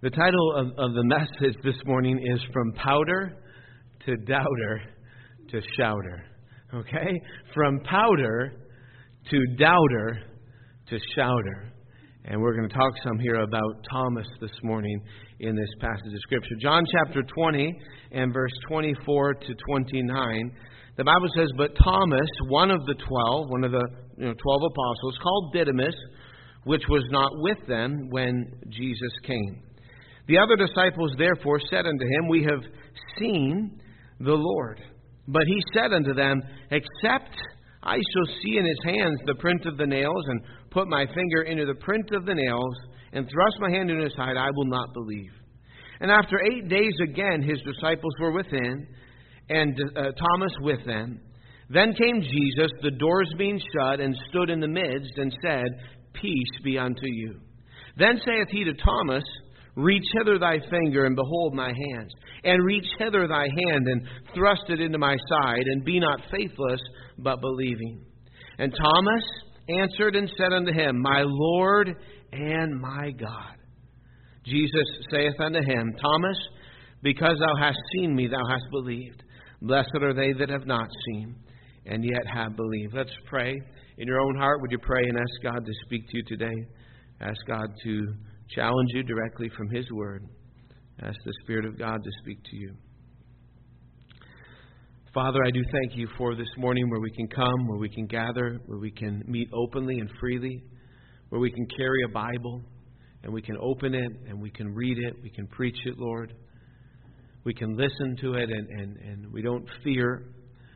The title of the message this morning is From Powder to Doubter to Shouter. Okay? From powder to doubter to shouter. And we're going to talk some here about Thomas this morning in this passage of Scripture. John chapter 20 and verse 24 to 29. The Bible says, But Thomas, one of the 12, one of the 12 apostles, called Didymus, which was not with them when Jesus came. The other disciples therefore said unto him, We have seen the Lord. But he said unto them, Except I shall see in his hands the print of the nails, and put my finger into the print of the nails, and thrust my hand into his side, I will not believe. And after 8 days again his disciples were within, and Thomas with them. Then came Jesus, the doors being shut, and stood in the midst, and said, Peace be unto you. Then saith he to Thomas, Reach hither thy finger, and behold my hands. And reach hither thy hand, and thrust it into my side, and be not faithless, but believing. And Thomas answered and said unto him, My Lord and my God. Jesus saith unto him, Thomas, because thou hast seen me, thou hast believed. Blessed are they that have not seen, and yet have believed. Let's pray. In your own heart, would you pray and ask God to speak to you today? Ask God to challenge you directly from His Word. Ask the Spirit of God to speak to you. Father, I do thank you for this morning where we can come, where we can gather, where we can meet openly and freely, where we can carry a Bible and we can open it and we can read it, we can preach it, Lord. We can listen to it and we don't fear.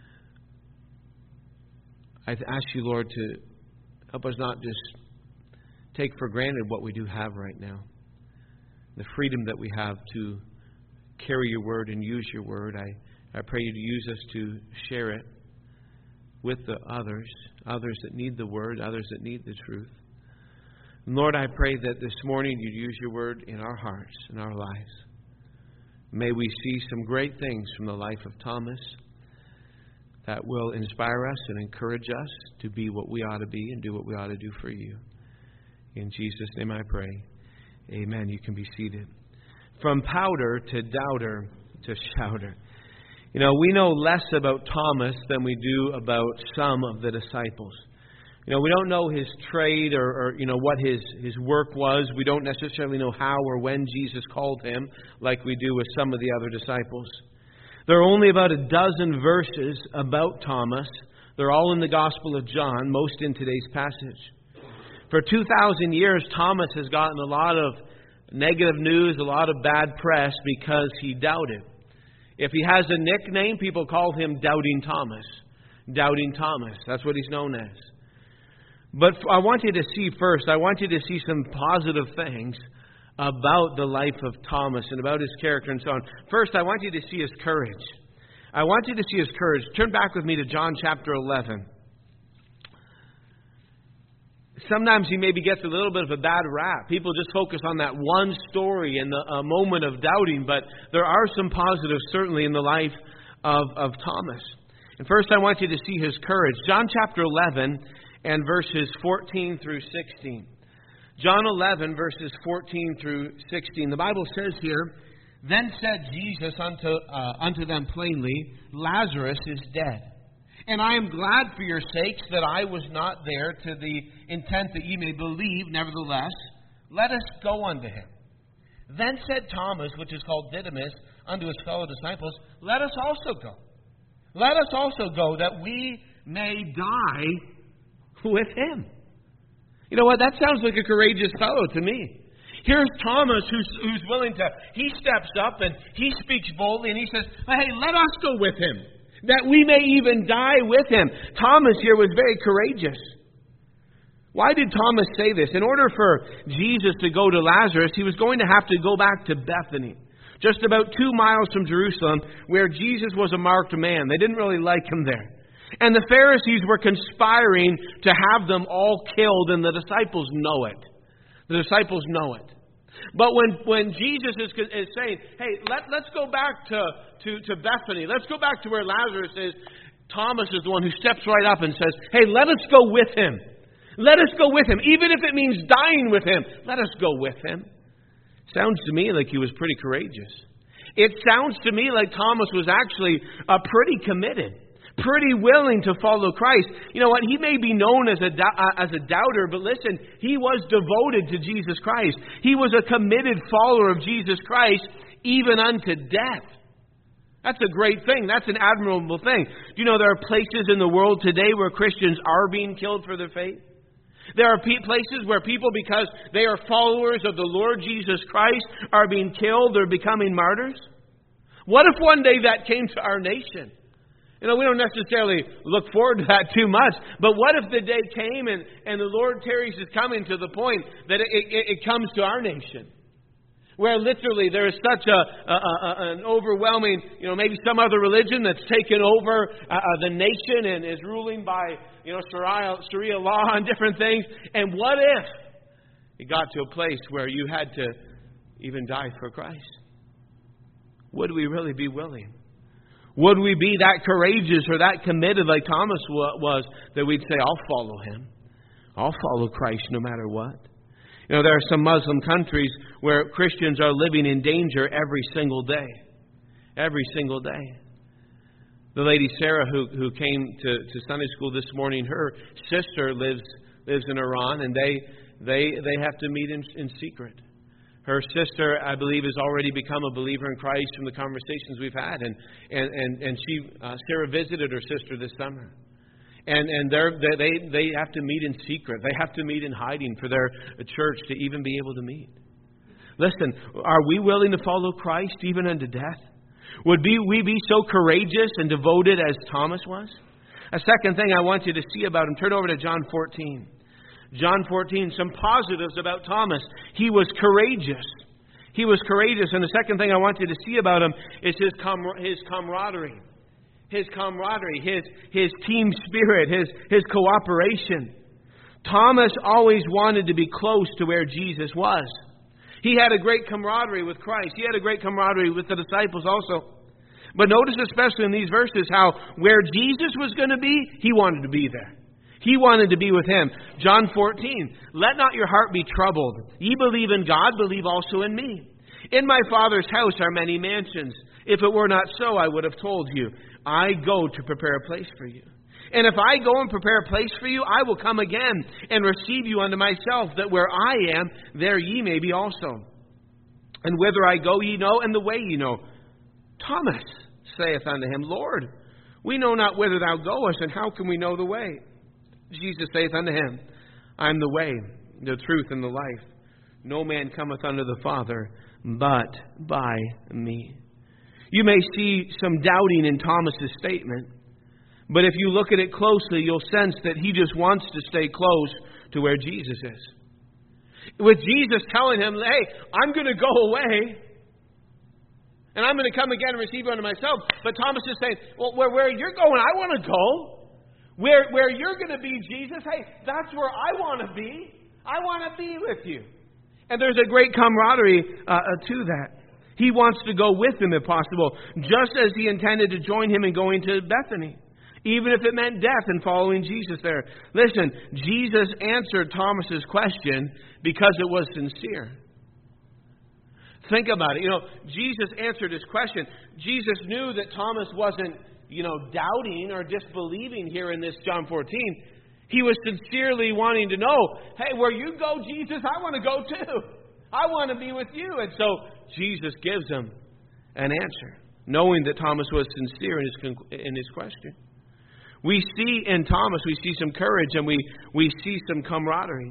I ask you, Lord, to help us not just take for granted what we do have right now. The freedom that we have to carry your word and use your word. I pray you to use us to share it with the others that need the word, others that need the truth. And Lord, I pray that this morning you'd use your word in our hearts, in our lives. May we see some great things from the life of Thomas that will inspire us and encourage us to be what we ought to be and do what we ought to do for you. In Jesus' name I pray. Amen. You can be seated. From powder to doubter to shouter. You know, we know less about Thomas than we do about some of the disciples. You know, we don't know his trade or what his work was. We don't necessarily know how or when Jesus called him like we do with some of the other disciples. There are only about a dozen verses about Thomas. They're all in the Gospel of John, most in today's passage. For 2,000 years, Thomas has gotten a lot of negative news, a lot of bad press because he doubted. If he has a nickname, people call him Doubting Thomas. Doubting Thomas. That's what he's known as. But I want you to see first, I want you to see some positive things about the life of Thomas and about his character and so on. First, I want you to see his courage. I want you to see his courage. Turn back with me to John chapter 11. Sometimes he maybe gets a little bit of a bad rap. People just focus on that one story and the moment of doubting, but there are some positives certainly in the life of Thomas. And first I want you to see his courage. John chapter 11 and verses 14 through 16. John 11 verses 14 through 16. The Bible says here, Then said Jesus unto them plainly, Lazarus is dead. And I am glad for your sakes that I was not there, to the intent that ye may believe. Nevertheless, let us go unto him. Then said Thomas, which is called Didymus, unto his fellow disciples, Let us also go. Let us also go, that we may die with him. You know what? That sounds like a courageous fellow to me. Here's Thomas who's willing to, he steps up and he speaks boldly and he says, Hey, let us go with him, that we may even die with him. Thomas here was very courageous. Why did Thomas say this? In order for Jesus to go to Lazarus, he was going to have to go back to Bethany, just about 2 miles from Jerusalem, where Jesus was a marked man. They didn't really like him there. And the Pharisees were conspiring to have them all killed, and the disciples know it. The disciples know it. But when Jesus is saying, hey, let's go back to Bethany, let's go back to where Lazarus is, Thomas is the one who steps right up and says, hey, let us go with him. Let us go with him. Even if it means dying with him, let us go with him. Sounds to me like he was pretty courageous. It sounds to me like Thomas was actually pretty committed, pretty willing to follow Christ. You know what? He may be known as a doubter, but listen, he was devoted to Jesus Christ. He was a committed follower of Jesus Christ, even unto death. That's a great thing. That's an admirable thing. Do you know there are places in the world today where Christians are being killed for their faith? There are places where people, because they are followers of the Lord Jesus Christ, are being killed or becoming martyrs. What if one day that came to our nation? You know, we don't necessarily look forward to that too much, but what if the day came and the Lord tarries is coming to the point that it comes to our nation? Where literally there is such an overwhelming, maybe some other religion that's taken over the nation and is ruling by, Sharia law and different things. And what if it got to a place where you had to even die for Christ? Would we really be willing? Would we be that courageous or that committed like Thomas was, that we'd say, I'll follow him. I'll follow Christ no matter what. There are some Muslim countries where Christians are living in danger every single day. Every single day. The lady Sarah who came to Sunday school this morning, her sister lives in Iran, and they have to meet in secret. Her sister, I believe, has already become a believer in Christ from the conversations we've had, and Sarah visited her sister this summer. And they have to meet in secret. They have to meet in hiding for their church to even be able to meet. Listen, are we willing to follow Christ even unto death? Would we be so courageous and devoted as Thomas was? A second thing I want you to see about him, turn over to John 14. John 14, some positives about Thomas. He was courageous. He was courageous. And the second thing I want you to see about him is his camaraderie. His camaraderie, his team spirit, his cooperation. Thomas always wanted to be close to where Jesus was. He had a great camaraderie with Christ. He had a great camaraderie with the disciples also. But notice especially in these verses how where Jesus was going to be, he wanted to be there. He wanted to be with him. John 14, let not your heart be troubled. Ye believe in God, believe also in me. In my Father's house are many mansions. If it were not so, I would have told you. I go to prepare a place for you. And if I go and prepare a place for you, I will come again and receive you unto myself, that where I am, there ye may be also. And whither I go ye know, and the way ye know. Thomas saith unto him, Lord, we know not whither thou goest, and how can we know the way? Jesus saith unto him, I am the way, the truth, and the life. No man cometh unto the Father but by me. You may see some doubting in Thomas's statement, but if you look at it closely, you'll sense that he just wants to stay close to where Jesus is. With Jesus telling him, hey, I'm going to go away, and I'm going to come again and receive you unto myself. But Thomas is saying, well, where you're going, I want to go. Where you're going to be, Jesus, hey, that's where I want to be. I want to be with you. And there's a great camaraderie to that. He wants to go with him if possible, just as he intended to join him in going to Bethany, even if it meant death and following Jesus there. Listen, Jesus answered Thomas's question because it was sincere. Think about it. Jesus answered his question. Jesus knew that Thomas wasn't, doubting or disbelieving here in this John 14. He was sincerely wanting to know, hey, where you go, Jesus, I want to go too. I want to be with you. And so Jesus gives him an answer, knowing that Thomas was sincere in his question. We see in Thomas, we see some courage, and we see some camaraderie.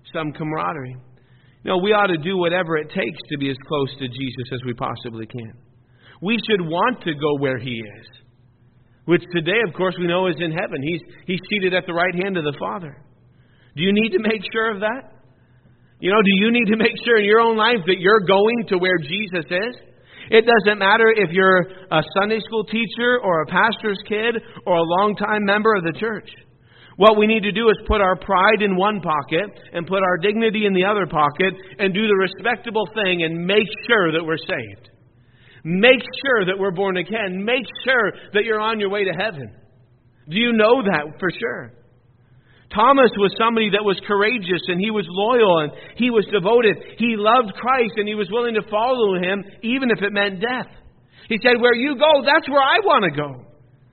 We ought to do whatever it takes to be as close to Jesus as we possibly can. We should want to go where he is, which today, of course, we know is in heaven. He's seated at the right hand of the Father. Do you need to make sure of that? Do you need to make sure in your own life that you're going to where Jesus is? It doesn't matter if you're a Sunday school teacher or a pastor's kid or a longtime member of the church. What we need to do is put our pride in one pocket and put our dignity in the other pocket and do the respectable thing and make sure that we're saved. Make sure that we're born again. Make sure that you're on your way to heaven. Do you know that for sure? Thomas was somebody that was courageous, and he was loyal, and he was devoted. He loved Christ, and he was willing to follow him, even if it meant death. He said, where you go, that's where I want to go.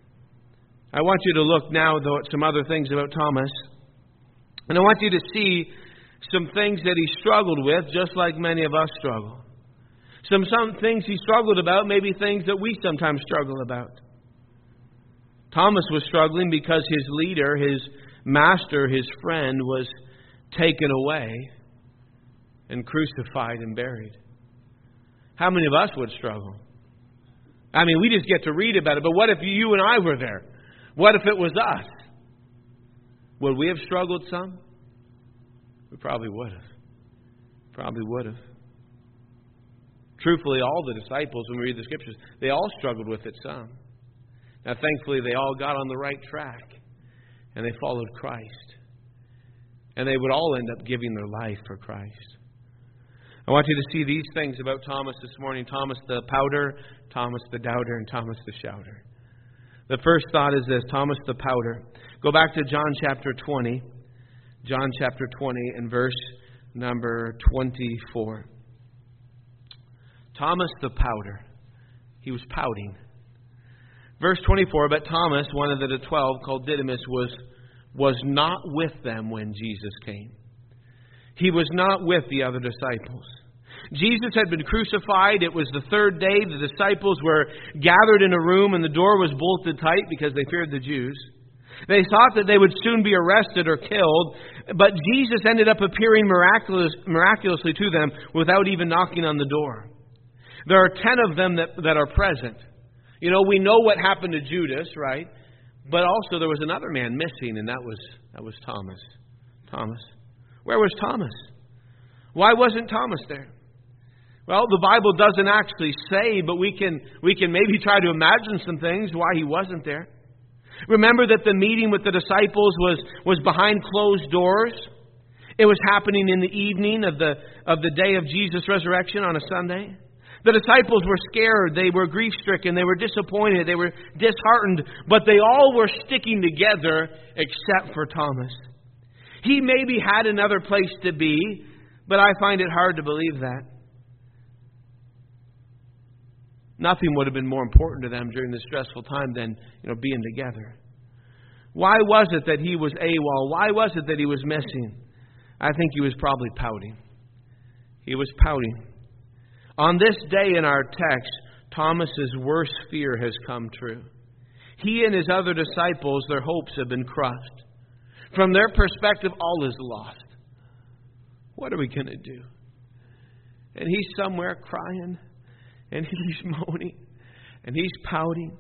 I want you to look now, though, at some other things about Thomas. And I want you to see some things that he struggled with, just like many of us struggle. Some things he struggled about, maybe things that we sometimes struggle about. Thomas was struggling because his leader, his master, his friend, was taken away and crucified and buried. How many of us would struggle? I mean, we just get to read about it, but what if you and I were there? What if it was us? Would we have struggled some? We probably would have. Probably would have. Truthfully, all the disciples, when we read the Scriptures, they all struggled with it some. Now, thankfully, they all got on the right track, and they followed Christ. And they would all end up giving their life for Christ. I want you to see these things about Thomas this morning. Thomas the Powder, Thomas the Doubter, and Thomas the Shouter. The first thought is this, Thomas the Powder. Go back to John chapter 20. John chapter 20 and verse number 24. Thomas the Powder. He was pouting. Verse 24, but Thomas, one of the 12, called Didymus, was not with them when Jesus came. He was not with the other disciples. Jesus had been crucified. It was the third day. The disciples were gathered in a room and the door was bolted tight because they feared the Jews. They thought that they would soon be arrested or killed, but Jesus ended up appearing miraculously to them without even knocking on the door. There are 10 of them that are present. You know, we know what happened to Judas, right? But also there was another man missing, and that was Thomas. Thomas. Where was Thomas? Why wasn't Thomas there? Well, the Bible doesn't actually say, but we can maybe try to imagine some things why he wasn't there. Remember that the meeting with the disciples was behind closed doors. It was happening in the evening of the day of Jesus' resurrection on a Sunday. The disciples were scared, they were grief-stricken, they were disappointed, they were disheartened, but they all were sticking together except for Thomas. He maybe had another place to be, but I find it hard to believe that. Nothing would have been more important to them during this stressful time than being together. Why was it that he was AWOL? Why was it that he was missing? I think he was probably pouting. He was pouting. On this day in our text, Thomas's worst fear has come true. He and his other disciples, their hopes have been crushed. From their perspective, all is lost. What are we going to do? And he's somewhere crying, and he's moaning, and he's pouting.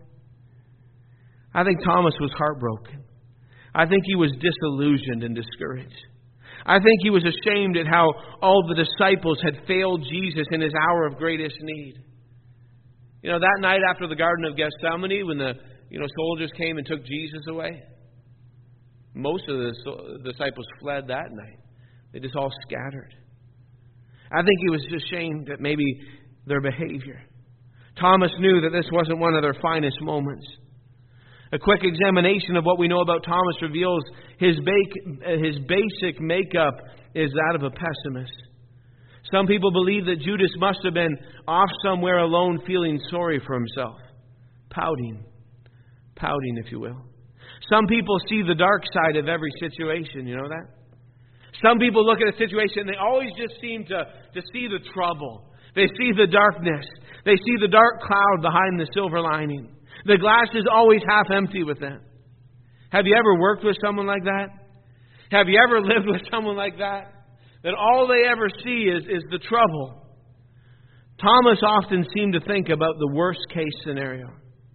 I think Thomas was heartbroken. I think he was disillusioned and discouraged. I think he was ashamed at how all the disciples had failed Jesus in his hour of greatest need. That night after the Garden of Gethsemane, when the soldiers came and took Jesus away, most of the disciples fled that night. They just all scattered. I think he was ashamed at maybe their behavior. Thomas knew that this wasn't one of their finest moments. A quick examination of what we know about Thomas reveals his basic makeup is that of a pessimist. Some people believe that Judas must have been off somewhere alone feeling sorry for himself. Pouting, if you will. Some people see the dark side of every situation, you know that? Some people look at a situation and they always just seem to see the trouble. They see the darkness. They see the dark cloud behind the silver lining. The glass is always half empty with them. Have you ever worked with someone like that? Have you ever lived with someone like that? That all they ever see is the trouble. Thomas often seemed to think about the worst case scenario.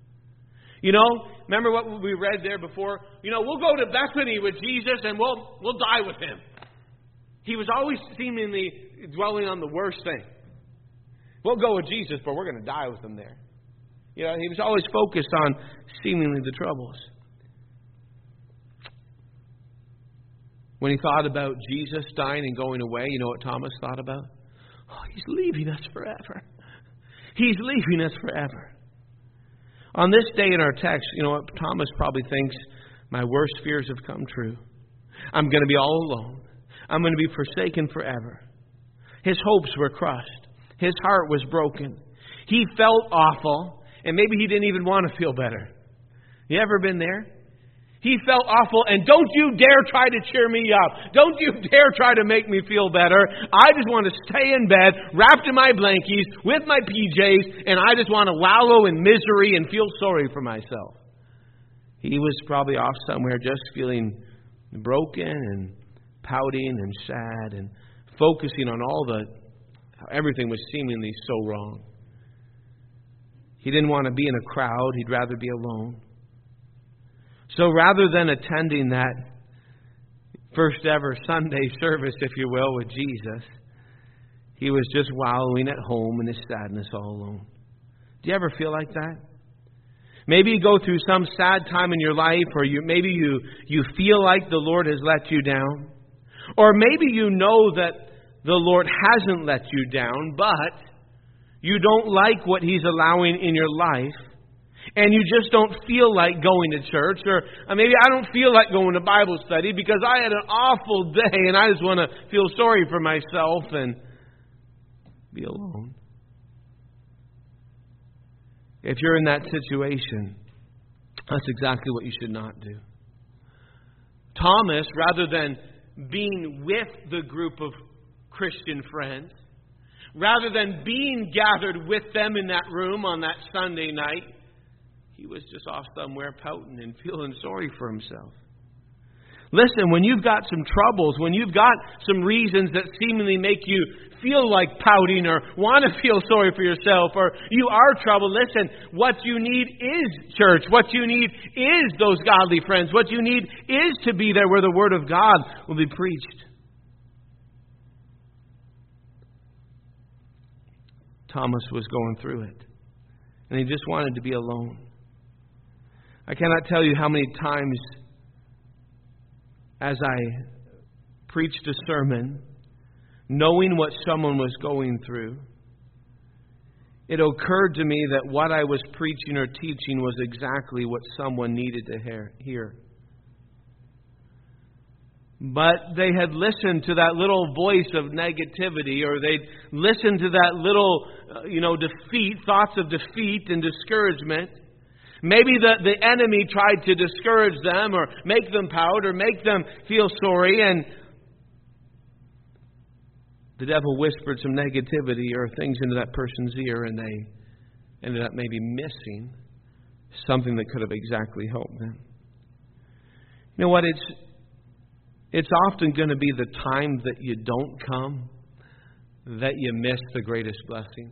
Remember what we read there before? We'll go to Bethany with Jesus and we'll die with him. He was always seemingly dwelling on the worst thing. We'll go with Jesus, but we're going to die with him there. He was always focused on seemingly the troubles. When he thought about Jesus dying and going away, you know what Thomas thought about? Oh, he's leaving us forever. He's leaving us forever. On this day in our text, Thomas probably thinks, my worst fears have come true. I'm going to be all alone. I'm going to be forsaken forever. His hopes were crushed. His heart was broken. He felt awful, and maybe he didn't even want to feel better. You ever been there? He felt awful, and don't you dare try to cheer me up. Don't you dare try to make me feel better. I just want to stay in bed, wrapped in my blankies, with my PJs, and I just want to wallow in misery and feel sorry for myself. He was probably off somewhere just feeling broken and pouting and sad and focusing on how everything was seemingly so wrong. He didn't want to be in a crowd. He'd rather be alone. So rather than attending that first ever Sunday service, if you will, with Jesus, he was just wallowing at home in his sadness all alone. Do you ever feel like that? Maybe you go through some sad time in your life, or maybe you feel like the Lord has let you down. Or maybe you know that the Lord hasn't let you down, but you don't like what He's allowing in your life. And you just don't feel like going to church. Or maybe I don't feel like going to Bible study because I had an awful day and I just want to feel sorry for myself and be alone. If you're in that situation, that's exactly what you should not do. Thomas, rather than being with the group of Christian friends, rather than being gathered with them in that room on that Sunday night, he was just off somewhere pouting and feeling sorry for himself. Listen, when you've got some troubles, when you've got some reasons that seemingly make you feel like pouting or want to feel sorry for yourself, or you are troubled, listen, what you need is church. What you need is those godly friends. What you need is to be there where the Word of God will be preached. Thomas was going through it, and he just wanted to be alone. I cannot tell you how many times as I preached a sermon, knowing what someone was going through, it occurred to me that what I was preaching or teaching was exactly what someone needed to hear. But they had listened to that little voice of negativity, or they'd listened to that little, defeat, thoughts of defeat and discouragement. Maybe the enemy tried to discourage them or make them pout or make them feel sorry, and the devil whispered some negativity or things into that person's ear, and they ended up maybe missing something that could have exactly helped them. You know what? It's often going to be the time that you don't come that you miss the greatest blessing.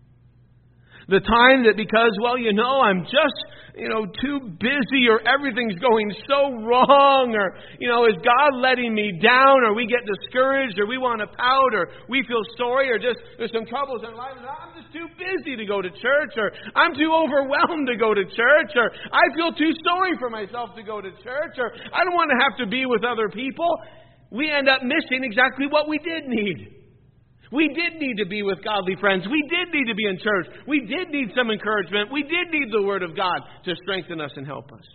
The time that because, I'm just, too busy, or everything's going so wrong, or, is God letting me down, or we get discouraged, or we want to pout, or we feel sorry, or just there's some troubles in life, and I'm just too busy to go to church, or I'm too overwhelmed to go to church, or I feel too sorry for myself to go to church, or I don't want to have to be with other people. We end up missing exactly what we did need. We did need to be with godly friends. We did need to be in church. We did need some encouragement. We did need the Word of God to strengthen us and help us.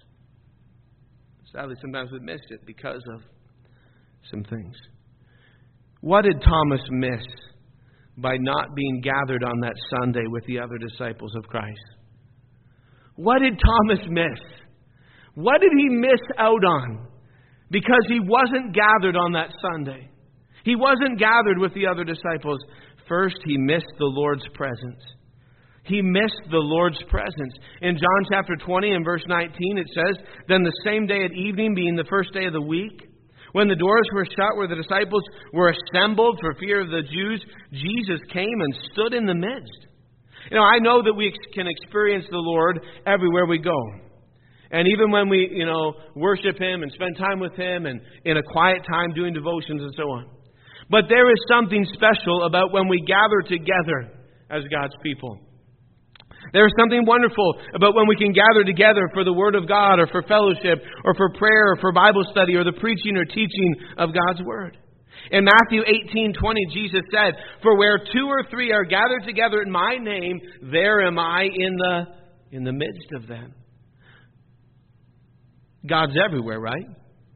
Sadly, sometimes we missed it because of some things. What did Thomas miss by not being gathered on that Sunday with the other disciples of Christ? What did Thomas miss? What did he miss out on because he wasn't gathered on that Sunday? He wasn't gathered with the other disciples. First, he missed the Lord's presence. He missed the Lord's presence. In John chapter 20 and verse 19, it says, "Then the same day at evening, being the first day of the week, when the doors were shut where the disciples were assembled for fear of the Jews, Jesus came and stood in the midst." I know that we can experience the Lord everywhere we go. And even when we, worship Him and spend time with Him and in a quiet time doing devotions and so on. But there is something special about when we gather together as God's people. There is something wonderful about when we can gather together for the Word of God, or for fellowship, or for prayer, or for Bible study, or the preaching or teaching of God's Word. In Matthew 18:20, Jesus said, "For where 2 or 3 are gathered together in my name, there am I in the midst of them." God's everywhere, right?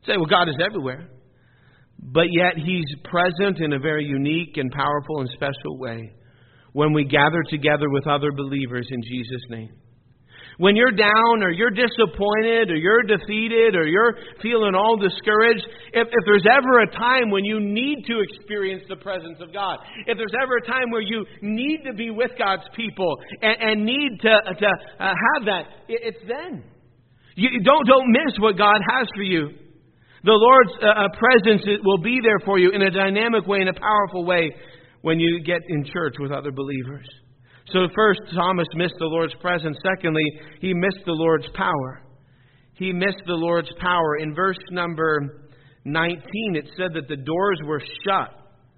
Say, well, God is everywhere. But yet He's present in a very unique and powerful and special way when we gather together with other believers in Jesus' name. When you're down or you're disappointed or you're defeated or you're feeling all discouraged, if there's ever a time when you need to experience the presence of God, if there's ever a time where you need to be with God's people and need to have that, it's then. You don't miss what God has for you. The Lord's presence will be there for you in a dynamic way, in a powerful way, when you get in church with other believers. So first, Thomas missed the Lord's presence. Secondly, he missed the Lord's power. He missed the Lord's power. In verse number 19, it said that the doors were shut.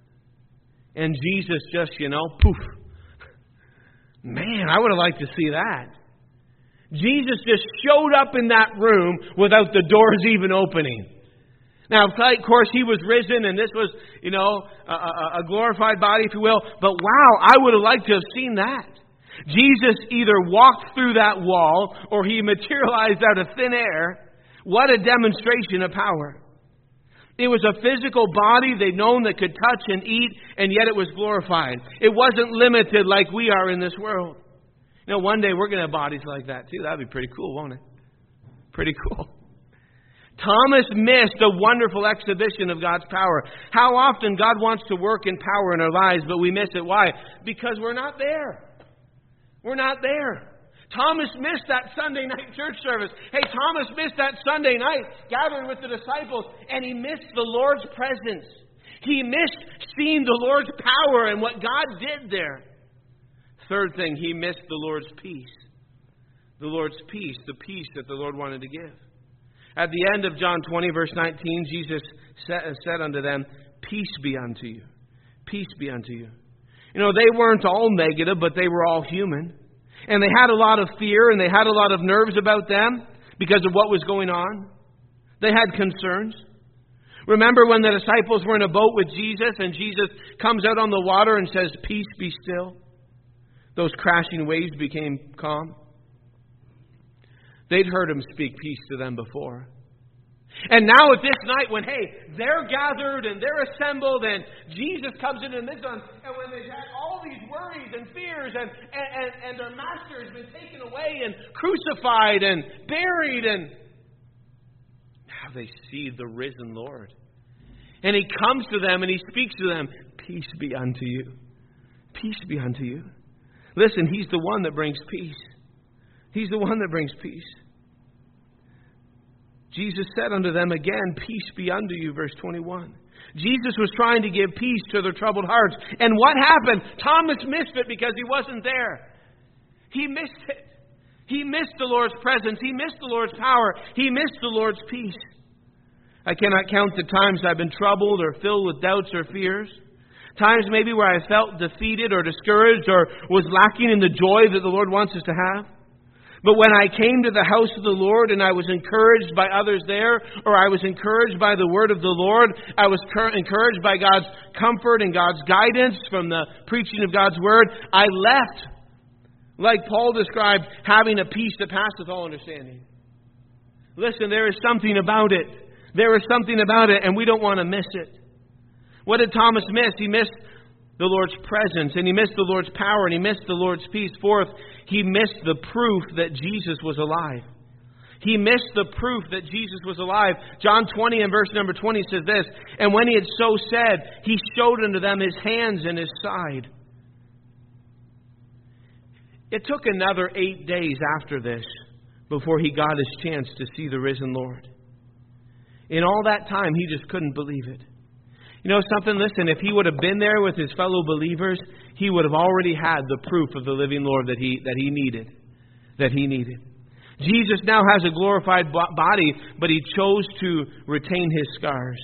And Jesus just, poof. Man, I would have liked to see that. Jesus just showed up in that room without the doors even opening. Now, of course, He was risen, and this was, a glorified body, if you will. But wow, I would have liked to have seen that. Jesus either walked through that wall, or He materialized out of thin air. What a demonstration of power. It was a physical body they'd known that could touch and eat, and yet it was glorified. It wasn't limited like we are in this world. One day we're going to have bodies like that too. That'd be pretty cool, won't it? Pretty cool. Thomas missed a wonderful exhibition of God's power. How often God wants to work in power in our lives, but we miss it. Why? Because we're not there. We're not there. Thomas missed that Sunday night church service. Hey, Thomas missed that Sunday night gathering with the disciples, and he missed the Lord's presence. He missed seeing the Lord's power and what God did there. Third thing, he missed the Lord's peace. The Lord's peace, the peace that the Lord wanted to give. At the end of John 20, verse 19, Jesus said unto them, peace be unto you. Peace be unto you. They weren't all negative, but they were all human. And they had a lot of fear, and they had a lot of nerves about them because of what was going on. They had concerns. Remember when the disciples were in a boat with Jesus, and Jesus comes out on the water and says, peace be still. Those crashing waves became calm. They'd heard Him speak peace to them before. And now at this night when, they're gathered and they're assembled and Jesus comes into the midst of them, and when they've had all these worries and fears and their master has been taken away and crucified and buried, and now they see the risen Lord. And He comes to them and He speaks to them, peace be unto you. Peace be unto you. Listen, He's the one that brings peace. He's the one that brings peace. Jesus said unto them again, peace be unto you, verse 21. Jesus was trying to give peace to their troubled hearts. And what happened? Thomas missed it because he wasn't there. He missed it. He missed the Lord's presence. He missed the Lord's power. He missed the Lord's peace. I cannot count the times I've been troubled or filled with doubts or fears. Times maybe where I felt defeated or discouraged or was lacking in the joy that the Lord wants us to have. But when I came to the house of the Lord and I was encouraged by others there, or I was encouraged by the word of the Lord, I was encouraged by God's comfort and God's guidance from the preaching of God's word, I left, like Paul described, having a peace that passeth all understanding. Listen, there is something about it. There is something about it, and we don't want to miss it. What did Thomas miss? He missed the Lord's presence, and he missed the Lord's power, and he missed the Lord's peace. Fourth, he missed the proof that Jesus was alive. He missed the proof that Jesus was alive. John 20 and verse number 20 says this, and when he had so said, he showed unto them his hands and his side. It took another 8 days after this before he got his chance to see the risen Lord. In all that time, he just couldn't believe it. You know something? Listen, if he would have been there with his fellow believers, he would have already had the proof of the living Lord that he needed. That he needed. Jesus now has a glorified body, but he chose to retain his scars.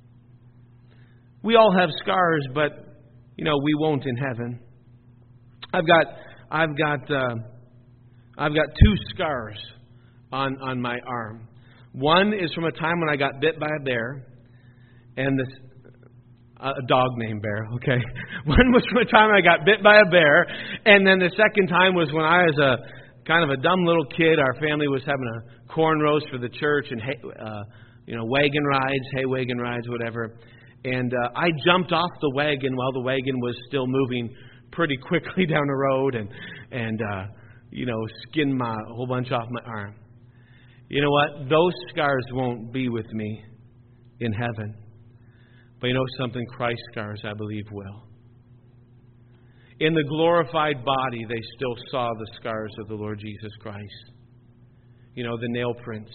We all have scars, but we won't in heaven. I've got 2 scars on my arm. One is from a time when I got bit by a bear, and a dog named Bear, okay? One was from a time I got bit by a bear, and then the second time was when I was a kind of a dumb little kid. Our family was having a corn roast for the church, and wagon rides, hay wagon rides, whatever. And I jumped off the wagon while the wagon was still moving pretty quickly down the road and skinned a whole bunch off my arm. You know what? Those scars won't be with me in heaven. But you know something? Christ's scars, I believe, will. In the glorified body, they still saw the scars of the Lord Jesus Christ. The nail prints.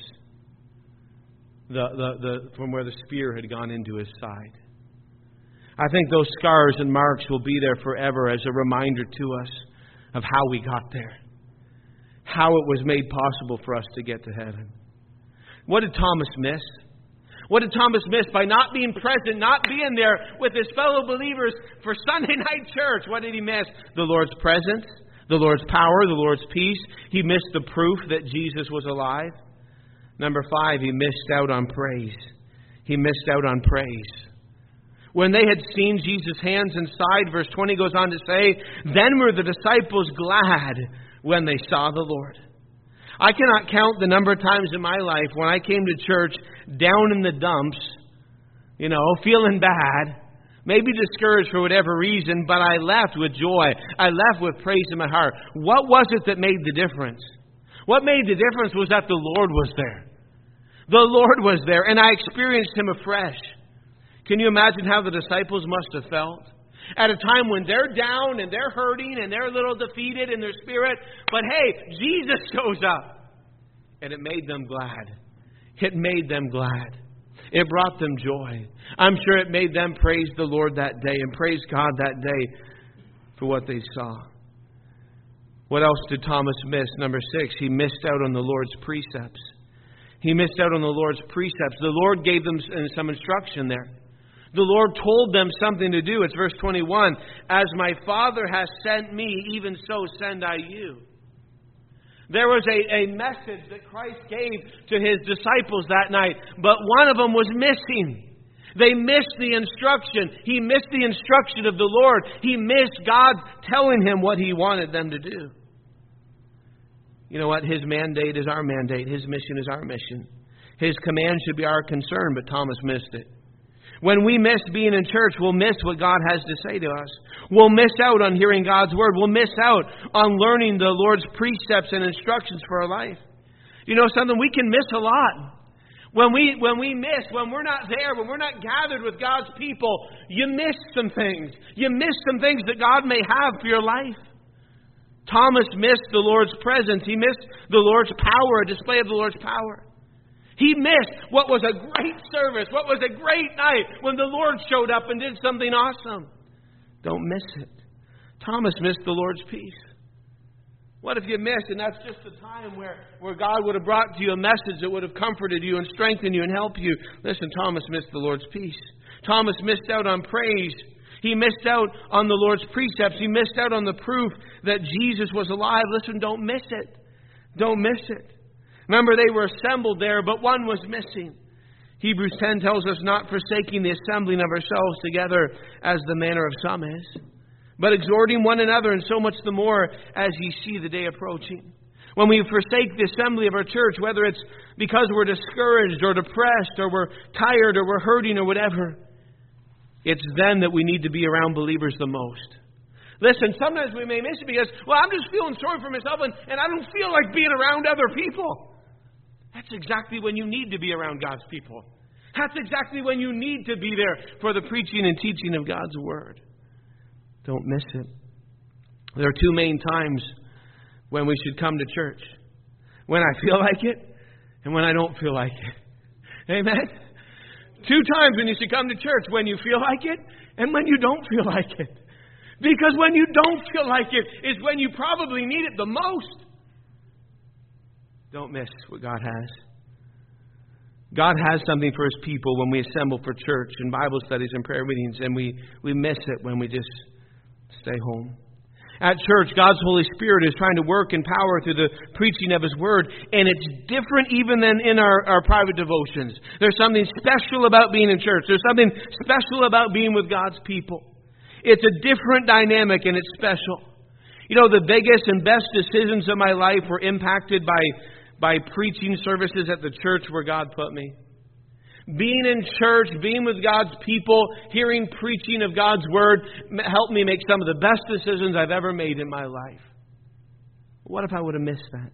From where the spear had gone into his side. I think those scars and marks will be there forever as a reminder to us of how we got there. How it was made possible for us to get to heaven. What did Thomas miss? What did Thomas miss by not being present, not being there with his fellow believers for Sunday night church? What did he miss? The Lord's presence, the Lord's power, the Lord's peace. He missed the proof that Jesus was alive. Number 5, he missed out on praise. He missed out on praise. When they had seen Jesus' hands and side, verse 20 goes on to say, then were the disciples glad when they saw the Lord. I cannot count the number of times in my life when I came to church down in the dumps, feeling bad, maybe discouraged for whatever reason, but I left with joy. I left with praise in my heart. What was it that made the difference? What made the difference was that the Lord was there. The Lord was there, and I experienced Him afresh. Can you imagine how the disciples must have felt? At a time when they're down and they're hurting and they're a little defeated in their spirit. But hey, Jesus shows up. And it made them glad. It made them glad. It brought them joy. I'm sure it made them praise the Lord that day and praise God that day for what they saw. What else did Thomas miss? Number 6, he missed out on the Lord's precepts. He missed out on the Lord's precepts. The Lord gave them some instruction there. The Lord told them something to do. It's verse 21. As my Father has sent me, even so send I you. There was a message that Christ gave to His disciples that night, but one of them was missing. They missed the instruction. He missed the instruction of the Lord. He missed God telling him what He wanted them to do. You know what? His mandate is our mandate. His mission is our mission. His command should be our concern, but Thomas missed it. When we miss being in church, we'll miss what God has to say to us. We'll miss out on hearing God's Word. We'll miss out on learning the Lord's precepts and instructions for our life. You know something? We can miss a lot. When we miss, when we're not there, when we're not gathered with God's people, you miss some things. You miss some things that God may have for your life. Thomas missed the Lord's presence. He missed the Lord's power, a display of the Lord's power. He missed what was a great service, what was a great night when the Lord showed up and did something awesome. Don't miss it. Thomas missed the Lord's peace. What if you missed, and that's just the time where God would have brought to you a message that would have comforted you and strengthened you and helped you? Listen, Thomas missed the Lord's peace. Thomas missed out on praise. He missed out on the Lord's precepts. He missed out on the proof that Jesus was alive. Listen, don't miss it. Don't miss it. Remember, they were assembled there, but one was missing. Hebrews 10 tells us, not forsaking the assembling of ourselves together as the manner of some is, but exhorting one another, and so much the more as ye see the day approaching. When we forsake the assembly of our church, whether it's because we're discouraged or depressed or we're tired or we're hurting or whatever, it's then that we need to be around believers the most. Listen, sometimes we may miss it because, I'm just feeling sorry for myself and I don't feel like being around other people. That's exactly when you need to be around God's people. That's exactly when you need to be there for the preaching and teaching of God's Word. Don't miss it. There are two main times when we should come to church. When I feel like it and when I don't feel like it. Amen? 2 times when you should come to church. When you feel like it and when you don't feel like it. Because when you don't feel like it is when you probably need it the most. Don't miss what God has. God has something for His people when we assemble for church and Bible studies and prayer meetings, and we miss it when we just stay home. At church, God's Holy Spirit is trying to work in power through the preaching of His Word, and it's different even than in our private devotions. There's something special about being in church. There's something special about being with God's people. It's a different dynamic, and it's special. You know, the biggest and best decisions of my life were impacted by preaching services at the church where God put me. Being in church, being with God's people, hearing preaching of God's Word helped me make some of the best decisions I've ever made in my life. What if I would have missed that?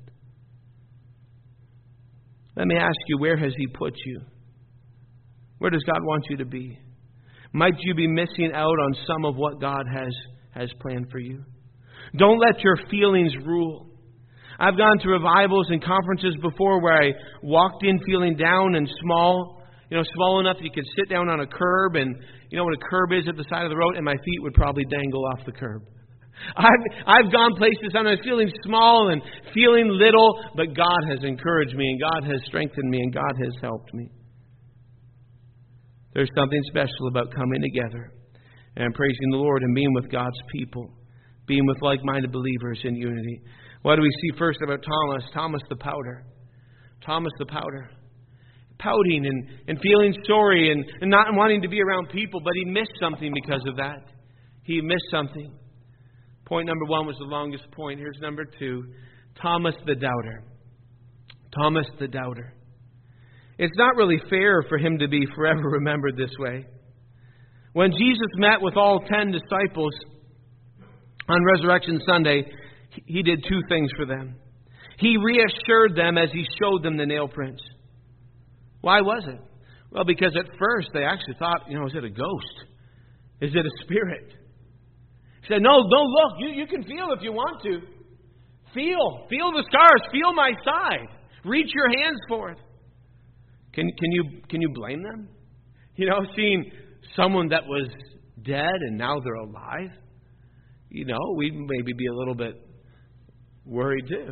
Let me ask you, where has He put you? Where does God want you to be? Might you be missing out on some of what God has planned for you? Don't let your feelings rule. I've gone to revivals and conferences before where I walked in feeling down and small. Small enough that you could sit down on a curb, and you know what a curb is at the side of the road, and my feet would probably dangle off the curb. I've gone places sometimes feeling small and feeling little, but God has encouraged me, and God has strengthened me, and God has helped me. There's something special about coming together and praising the Lord and being with God's people, being with like-minded believers in unity. What do we see first about Thomas? Thomas the Pouter. Thomas the Pouter. Pouting and feeling sorry and not wanting to be around people, but he missed something because of that. He missed something. Point number 1 was the longest point. Here's number 2. Thomas the Doubter. Thomas the Doubter. It's not really fair for him to be forever remembered this way. When Jesus met with all 10 disciples on Resurrection Sunday, He did 2 things for them. He reassured them as He showed them the nail prints. Why was it? Well, because at first they actually thought, is it a ghost? Is it a spirit? He said, no, look, you can feel if you want to. Feel the scars, feel my side. Reach your hands forth. Can you blame them? Seeing someone that was dead and now they're alive? We'd maybe be a little bit worried too.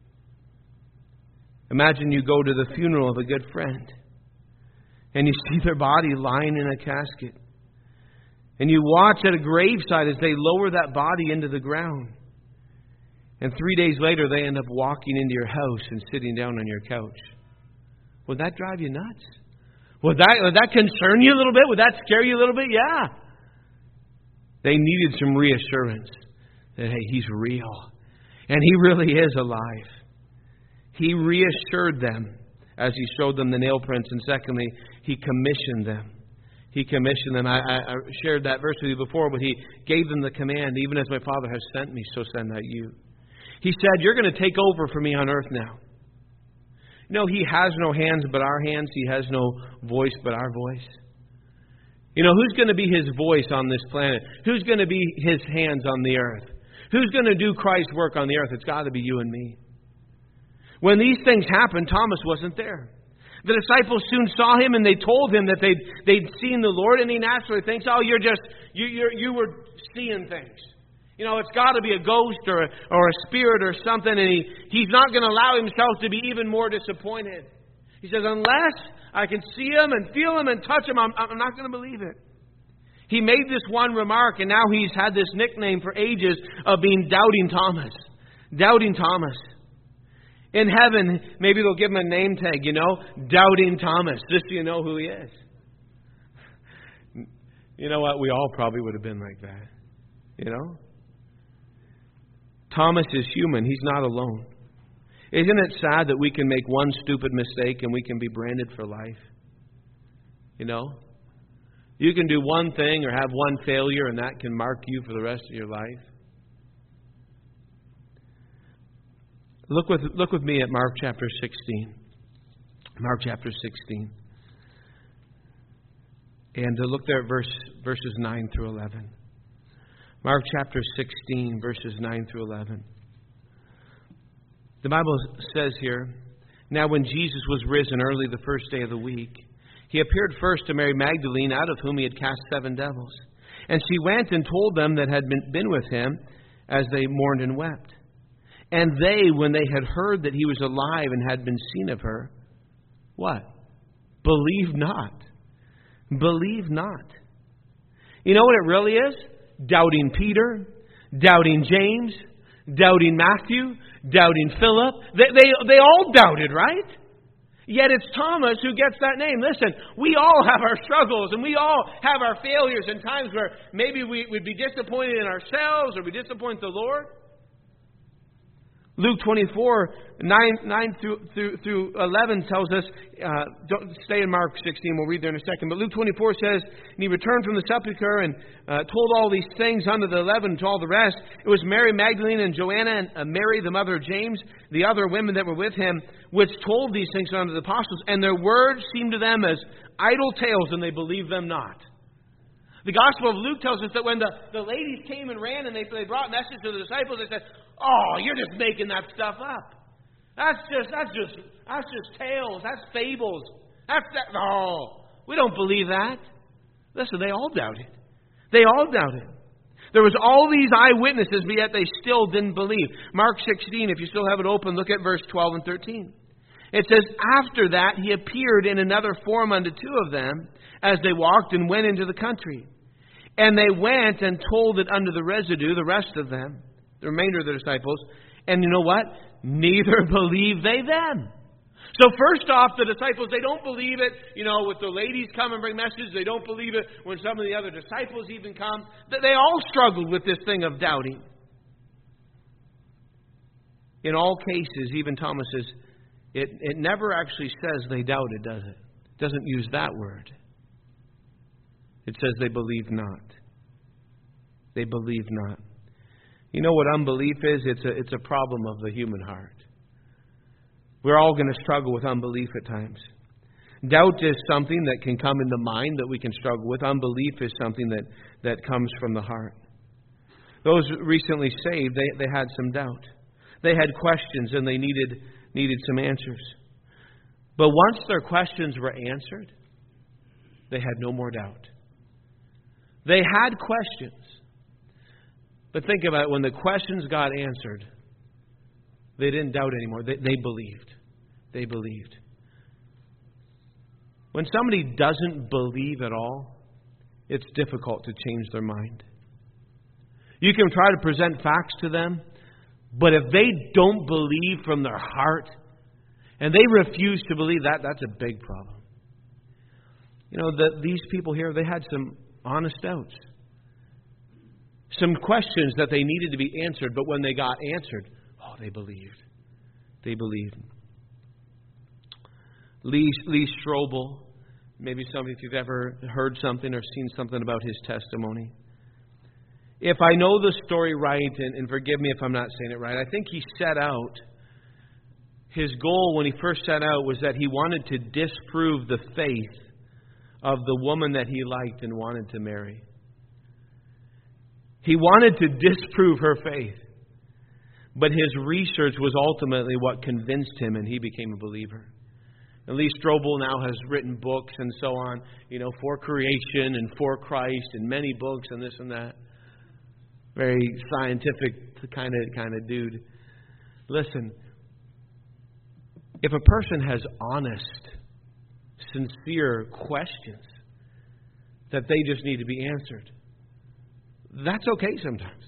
Imagine you go to the funeral of a good friend and you see their body lying in a casket. And you watch at a graveside as they lower that body into the ground. And 3 days later they end up walking into your house and sitting down on your couch. Would that drive you nuts? Would that concern you a little bit? Would that scare you a little bit? Yeah. They needed some reassurance that, hey, He's real. And He really is alive. He reassured them as He showed them the nail prints. And secondly, He commissioned them. He commissioned them. I shared that verse with you before, but He gave them the command, even as my Father has sent me, so send I you. He said, you're going to take over for me on earth now. He has no hands but our hands. He has no voice but our voice. Who's going to be His voice on this planet? Who's going to be His hands on the earth? Who's going to do Christ's work on the earth? It's got to be you and me. When these things happened, Thomas wasn't there. The disciples soon saw Him and they told Him that they'd seen the Lord, and he naturally thinks, oh, you were seeing things. It's got to be a ghost or a spirit or something, and he's not going to allow himself to be even more disappointed. He says, unless I can see Him and feel Him and touch Him, I'm not going to believe it. He made this one remark, and now he's had this nickname for ages of being Doubting Thomas. Doubting Thomas. In heaven, maybe they'll give him a name tag, Doubting Thomas, just so you know who he is. You know what? We all probably would have been like that. Thomas is human. He's not alone. Isn't it sad that we can make one stupid mistake and we can be branded for life? You can do one thing or have one failure and that can mark you for the rest of your life. Look with me at Mark chapter 16. Mark chapter 16. And look there at verses 9 through 11. Mark chapter 16, verses 9 through 11. The Bible says here, now when Jesus was risen early the first day of the week, He appeared first to Mary Magdalene, out of whom He had cast 7 devils. And she went and told them that had been with Him, as they mourned and wept. And they, when they had heard that He was alive and had been seen of her, what? Believe not. Believe not. You know what it really is? Doubting Peter, doubting James, doubting Matthew, doubting Philip. They all doubted, right? Yet it's Thomas who gets that name. Listen, we all have our struggles and we all have our failures and times where maybe we would be disappointed in ourselves or we disappoint the Lord. Luke 24, 9 through 11 tells us, don't stay in Mark 16, we'll read there in a second, but Luke 24 says, and he returned from the sepulchre and told all these things unto the 11 and to all the rest. It was Mary Magdalene and Joanna and Mary, the mother of James, the other women that were with him, which told these things unto the apostles, and their words seemed to them as idle tales, and they believed them not. The Gospel of Luke tells us that when the ladies came and ran and they brought message to the disciples, they said, "Oh, you're just making that stuff up. That's just tales. That's fables. Oh, we don't believe that." Listen, they all doubted. They all doubted. There was all these eyewitnesses, but yet they still didn't believe. Mark 16, if you still have it open, look at verse 12 and 13. It says, "After that he appeared in another form unto two of them, as they walked and went into the country. And they went and told it unto the residue, the rest of them," the remainder of the disciples. "And you know what? Neither believed they them." So first off, the disciples, they don't believe it, with the ladies come and bring messages. They don't believe it when some of the other disciples even come. They all struggled with this thing of doubting. In all cases, even Thomas's, it never actually says they doubted, does it? It doesn't use that word. It says they believe not. They believe not. You know what unbelief is? It's a problem of the human heart. We're all going to struggle with unbelief at times. Doubt is something that can come in the mind that we can struggle with. Unbelief is something that comes from the heart. Those recently saved, they had some doubt. They had questions and they needed some answers. But once their questions were answered, they had no more doubt. They had questions. But think about it, when the questions got answered, they didn't doubt anymore. They believed. They believed. When somebody doesn't believe at all, it's difficult to change their mind. You can try to present facts to them, but if they don't believe from their heart, and they refuse to believe, that's a big problem. These people here, they had some honest doubts. Some questions that they needed to be answered, but when they got answered, they believed. They believed. Lee Strobel, maybe some of you have ever heard something or seen something about his testimony. If I know the story right, and forgive me if I'm not saying it right, I think he set out, his goal when he first set out was that he wanted to disprove the faith of the woman that he liked and wanted to marry. He wanted to disprove her faith. But his research was ultimately what convinced him, and he became a believer. And Lee Strobel now has written books and so on, for creation and for Christ, and many books and this and that. Very scientific kind of dude. Listen, if a person has honest, sincere questions that they just need to be answered, that's okay sometimes.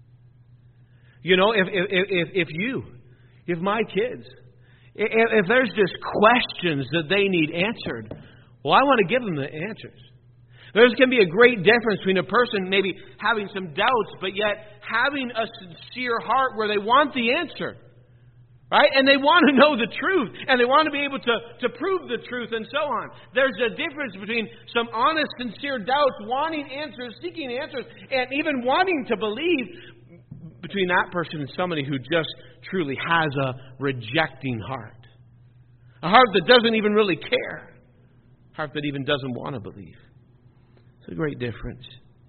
If my kids, if there's just questions that they need answered, well, I want to give them the answers. There's going to be a great difference between a person maybe having some doubts, but yet having a sincere heart where they want the answer. Right? And they want to know the truth. And they want to be able to prove the truth and so on. There's a difference between some honest, sincere doubts, wanting answers, seeking answers, and even wanting to believe, between that person and somebody who just truly has a rejecting heart. A heart that doesn't even really care. A heart that even doesn't want to believe. It's a great difference.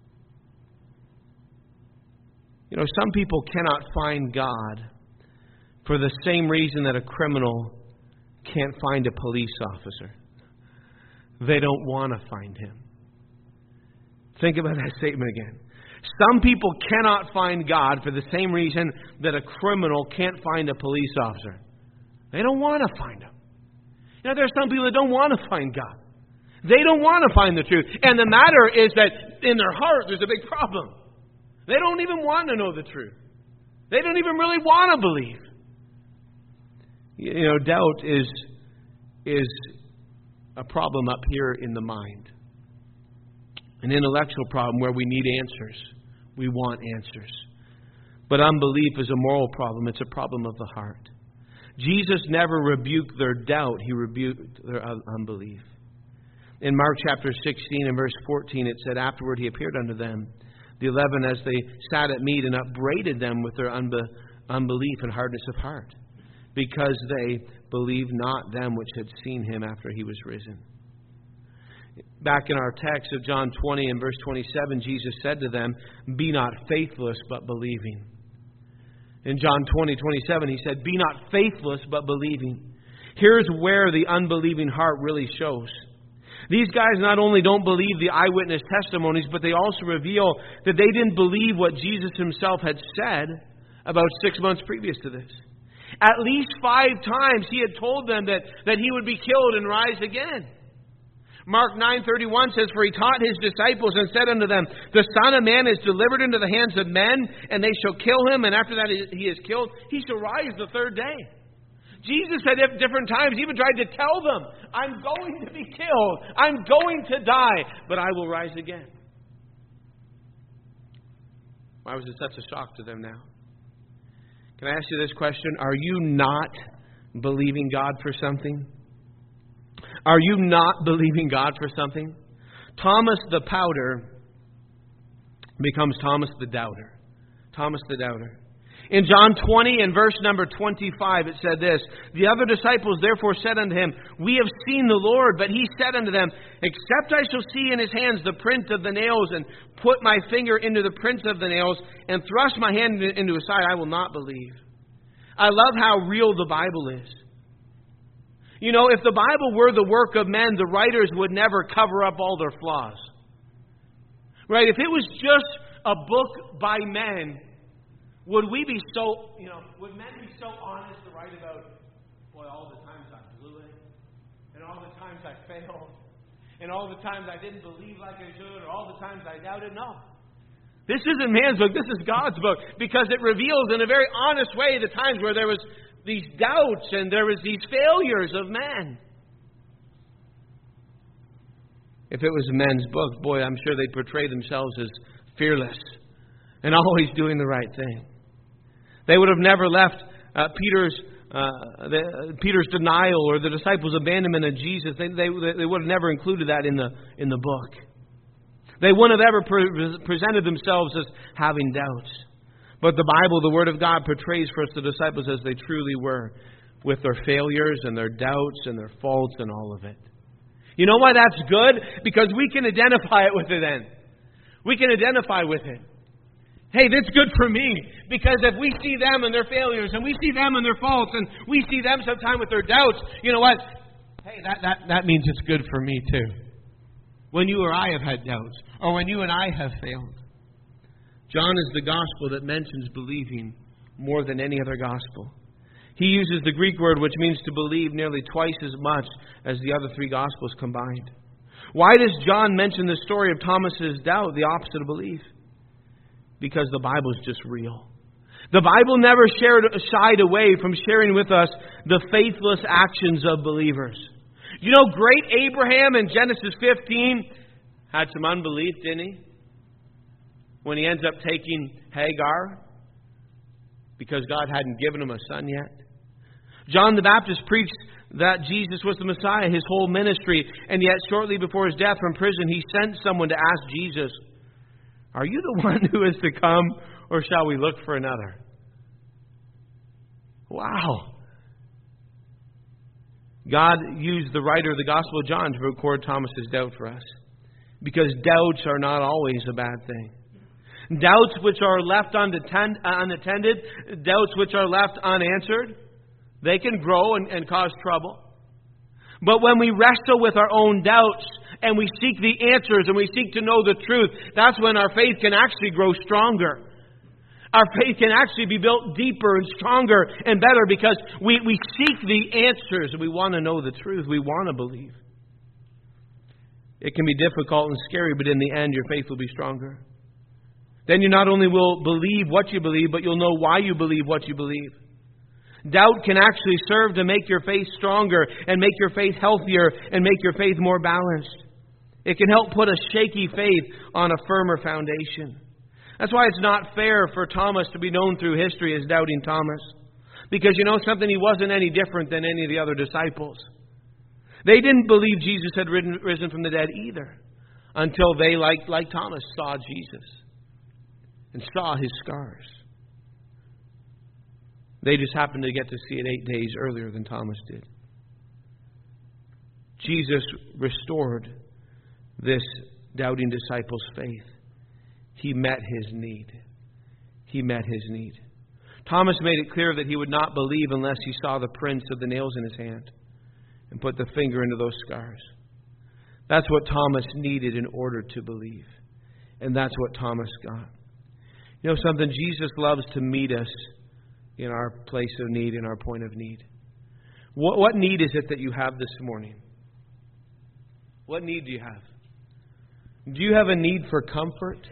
Some people cannot find God for the same reason that a criminal can't find a police officer. They don't want to find him. Think about that statement again. Some people cannot find God for the same reason that a criminal can't find a police officer. They don't want to find him. There's some people that don't want to find God. They don't want to find the truth. And the matter is that in their heart there's a big problem. They don't even want to know the truth. They don't even really want to believe. Doubt is a problem up here in the mind. An intellectual problem where we need answers. We want answers. But unbelief is a moral problem. It's a problem of the heart. Jesus never rebuked their doubt. He rebuked their unbelief. In Mark chapter 16 and verse 14, it said, "Afterward he appeared unto them, the 11, as they sat at meat, and upbraided them with their unbelief and hardness of heart, because they believed not them which had seen him after he was risen." Back in our text of John 20 and verse 27, Jesus said to them, "Be not faithless, but believing." In John 20:27, he said, "Be not faithless, but believing." Here's where the unbelieving heart really shows. These guys not only don't believe the eyewitness testimonies, but they also reveal that they didn't believe what Jesus himself had said about 6 months previous to this. At least 5 times he had told them that he would be killed and rise again. Mark 9:31 says, "For he taught his disciples and said unto them, The Son of Man is delivered into the hands of men, and they shall kill him, and after that he is killed, he shall rise the 3rd day." Jesus at different times even tried to tell them, "I'm going to be killed. I'm going to die, but I will rise again." Why was it such a shock to them now? Can I ask you this question? Are you not believing God for something? Are you not believing God for something? Thomas the Powder becomes Thomas the Doubter. Thomas the Doubter. In John 20 and verse number 25, it said this, "The other disciples therefore said unto him, We have seen the Lord. But he said unto them, Except I shall see in his hands the print of the nails, and put my finger into the print of the nails, and thrust my hand into his side, I will not believe." I love how real the Bible is. You know, if the Bible were the work of men, the writers would never cover up all their flaws. Right? If it was just a book by men, would we be so, would men be so honest to write about, boy, all the times I blew it, and all the times I failed, and all the times I didn't believe like I should, or all the times I doubted? No. This isn't man's book, this is God's book, because it reveals in a very honest way the times where there was these doubts and there was these failures of man. If it was men's book, boy, I'm sure they'd portray themselves as fearless and always doing the right thing. They would have never left Peter's denial or the disciples' abandonment of Jesus. They would have never included that in the book. They wouldn't have ever presented themselves as having doubts. But the Bible, the Word of God, portrays for us the disciples as they truly were, with their failures and their doubts and their faults and all of it. You know why that's good? Because we can identify it with it then. We can identify with it. Hey, that's good for me. Because if we see them and their failures, and we see them and their faults, and we see them sometimes with their doubts, you know what? Hey, that means it's good for me too. When you or I have had doubts, or when you and I have failed. John is the gospel that mentions believing more than any other gospel. He uses the Greek word which means to believe nearly twice as much as the other 3 gospels combined. Why does John mention the story of Thomas's doubt, the opposite of belief? Because the Bible is just real. The Bible never shied away from sharing with us the faithless actions of believers. You know, great Abraham in Genesis 15 had some unbelief, didn't he? When he ends up taking Hagar because God hadn't given him a son yet. John the Baptist preached that Jesus was the Messiah, his whole ministry, and yet shortly before his death from prison, he sent someone to ask Jesus, "Are you the one who is to come, or shall we look for another?" Wow. God used the writer of the Gospel of John to record Thomas's doubt for us. Because doubts are not always a bad thing. Doubts which are left unattended, doubts which are left unanswered, they can grow and cause trouble. But when we wrestle with our own doubts and we seek the answers and we seek to know the truth, that's when our faith can actually grow stronger. Our faith can actually be built deeper and stronger and better because we seek the answers and we want to know the truth. We want to believe. It can be difficult and scary, but in the end, your faith will be stronger. Then you not only will believe what you believe, but you'll know why you believe what you believe. Doubt can actually serve to make your faith stronger and make your faith healthier and make your faith more balanced. It can help put a shaky faith on a firmer foundation. That's why it's not fair for Thomas to be known through history as Doubting Thomas. Because you know something? He wasn't any different than any of the other disciples. They didn't believe Jesus had risen from the dead either. Until they, like Thomas, saw Jesus. And saw His scars. They just happened to get to see it 8 days earlier than Thomas did. Jesus restored this doubting disciple's faith. He met his need. He met his need. Thomas made it clear that he would not believe unless he saw the prints of the nails in his hand and put the finger into those scars. That's what Thomas needed in order to believe. And that's what Thomas got. You know something? Jesus loves to meet us in our place of need, in our point of need. What need is it that you have this morning? What need do you have? Do you have a need for comfort?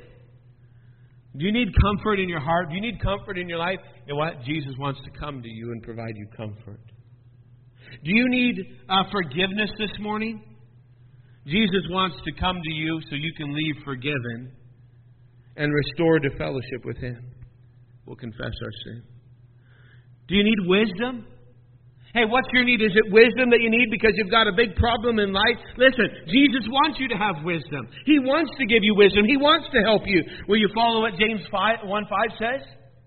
Do you need comfort in your heart? Do you need comfort in your life? You know what? Jesus wants to come to you and provide you comfort. Do you need forgiveness this morning? Jesus wants to come to you so you can leave forgiven and restored to fellowship with Him. We'll confess our sin. Do you need wisdom? Hey, what's your need? Is it wisdom that you need because you've got a big problem in life? Listen, Jesus wants you to have wisdom. He wants to give you wisdom. He wants to help you. Will you follow what James 1:5 says?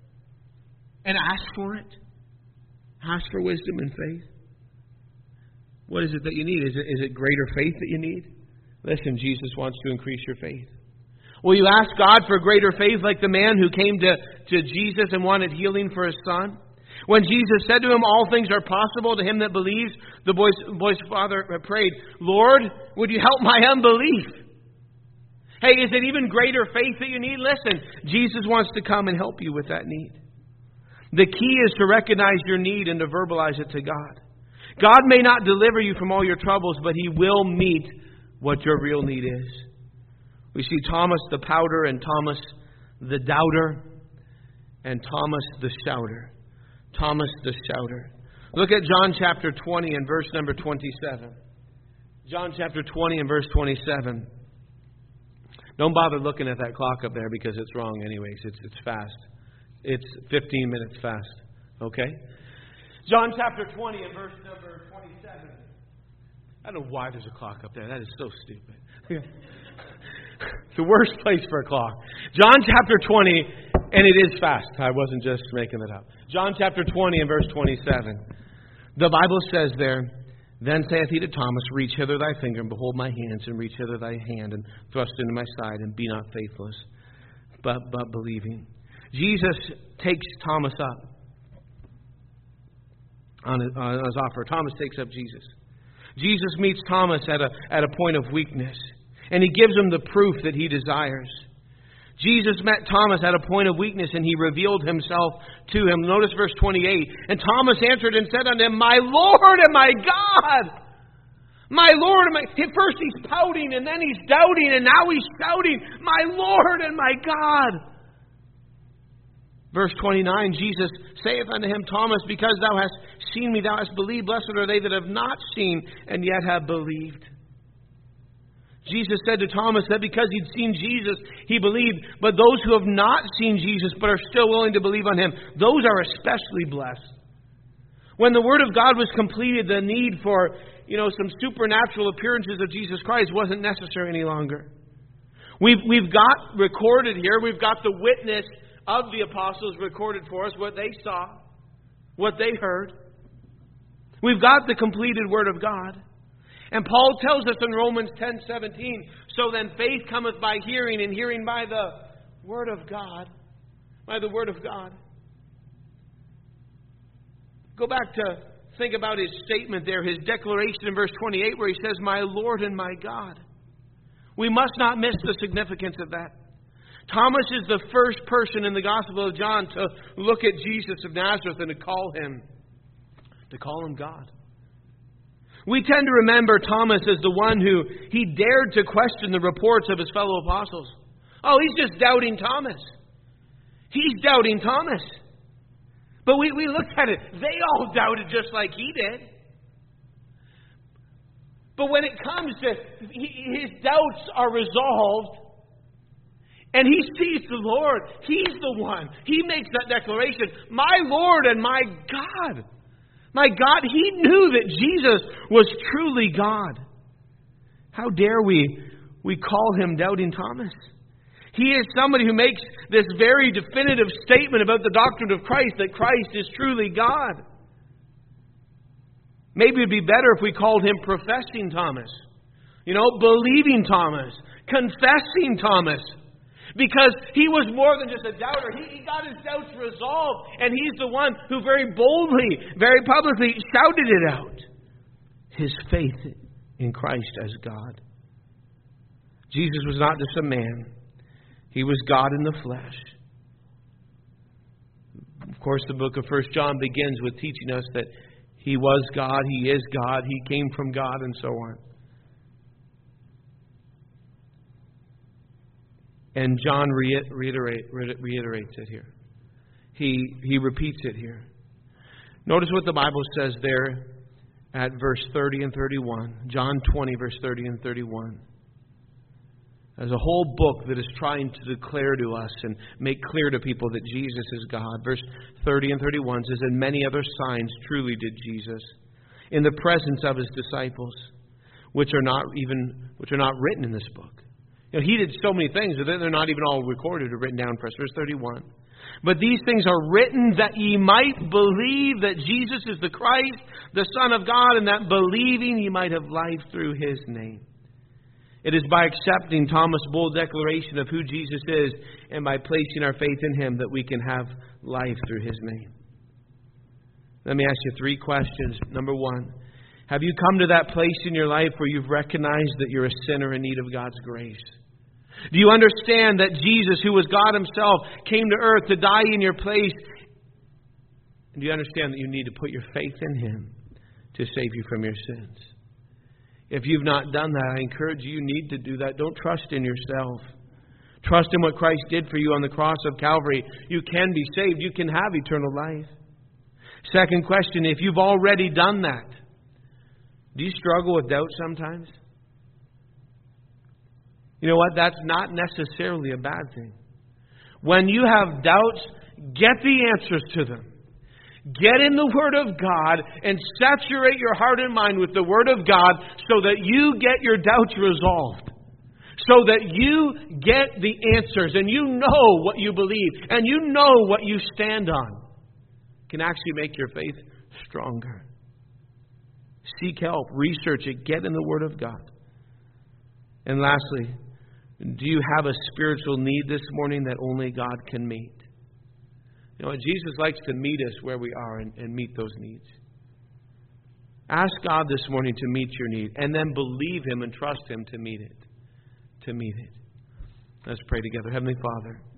And ask for it. Ask for wisdom and faith. What is it that you need? Is it greater faith that you need? Listen, Jesus wants to increase your faith. Will you ask God for greater faith like the man who came to Jesus and wanted healing for his son? When Jesus said to him, all things are possible to him that believes, the boy's father prayed, Lord, would you help my unbelief? Hey, is it even greater faith that you need? Listen, Jesus wants to come and help you with that need. The key is to recognize your need and to verbalize it to God. God may not deliver you from all your troubles, but He will meet what your real need is. We see Thomas the pouter and Thomas the doubter and Thomas the shouter. Thomas the shouter. Look at John chapter 20 and verse number 27. John chapter 20 and verse 27. Don't bother looking at that clock up there because it's wrong anyways. It's fast. It's 15 minutes fast. Okay? John chapter 20 and verse number 27. I don't know why there's a clock up there. That is so stupid. It's the worst place for a clock. John chapter 20, and it is fast. I wasn't just making it up. John chapter 20 and verse 27. The Bible says there, Then saith he to Thomas, Reach hither thy finger, and behold my hands, and reach hither thy hand, and thrust into my side, and be not faithless, but believing. Jesus takes Thomas up on his offer. Thomas takes up Jesus. Jesus meets Thomas at a point of weakness, and He gives him the proof that he desires. Jesus met Thomas at a point of weakness, and He revealed Himself to him. Notice verse 28. And Thomas answered and said unto Him, My Lord and my God! My Lord and my... First he's pouting, and then he's doubting, and now he's shouting, My Lord and my God! Verse 29, Jesus saith unto him, Thomas, because thou hast seen me, thou hast believed. Blessed are they that have not seen, and yet have believed. Jesus said to Thomas that because he'd seen Jesus, he believed. But those who have not seen Jesus, but are still willing to believe on Him, those are especially blessed. When the Word of God was completed, the need for, some supernatural appearances of Jesus Christ wasn't necessary any longer. We've got recorded here, we've got the witness of the apostles recorded for us, what they saw, what they heard. We've got the completed Word of God. And Paul tells us in Romans 10:17, So then faith cometh by hearing, and hearing by the Word of God. By the Word of God. Go back to think about his statement there, his declaration in verse 28, where he says, My Lord and my God. We must not miss the significance of that. Thomas is the first person in the Gospel of John to look at Jesus of Nazareth and to call Him God. We tend to remember Thomas as the one who he dared to question the reports of his fellow apostles. Oh, he's just doubting Thomas. He's doubting Thomas. But we looked at it. They all doubted just like he did. But when it comes to his doubts are resolved And he sees the Lord. He's the one. He makes that declaration. My Lord and my God. My God, he knew that Jesus was truly God. How dare we call him Doubting Thomas? He is somebody who makes this very definitive statement about the doctrine of Christ, that Christ is truly God. Maybe it would be better if we called him Professing Thomas. Believing Thomas. Confessing Thomas. Because he was more than just a doubter. He got his doubts resolved. And he's the one who very boldly, very publicly shouted it out. His faith in Christ as God. Jesus was not just a man. He was God in the flesh. Of course, the book of 1 John begins with teaching us that he was God, he is God, he came from God, and so on. And John reiterates it here. He repeats it here. Notice what the Bible says there at verse 30 and 31. John 20, verse 30 and 31. There's a whole book that is trying to declare to us and make clear to people that Jesus is God. Verse 30 and 31 says, and many other signs truly did Jesus in the presence of his disciples, which are not written in this book. He did so many things that they're not even all recorded or written down for us. Verse 31. But these things are written that ye might believe that Jesus is the Christ, the Son of God, and that believing ye might have life through his name. It is by accepting Thomas' bold declaration of who Jesus is and by placing our faith in him that we can have life through his name. Let me ask you 3 questions. Number 1, have you come to that place in your life where you've recognized that you're a sinner in need of God's grace? Do you understand that Jesus, who was God himself, came to earth to die in your place? And do you understand that you need to put your faith in him to save you from your sins? If you've not done that, I encourage you need to do that. Don't trust in yourself. Trust in what Christ did for you on the cross of Calvary. You can be saved. You can have eternal life. Second question, if you've already done that, do you struggle with doubt sometimes? You know what? That's not necessarily a bad thing. When you have doubts, get the answers to them. Get in the Word of God and saturate your heart and mind with the Word of God so that you get your doubts resolved. So that you get the answers and you know what you believe and you know what you stand on. It can actually make your faith stronger. Seek help, research it, get in the Word of God. And lastly, do you have a spiritual need this morning that only God can meet? You know, Jesus likes to meet us where we are and meet those needs. Ask God this morning to meet your need and then believe him and trust him to meet it. Let's pray together. Heavenly Father,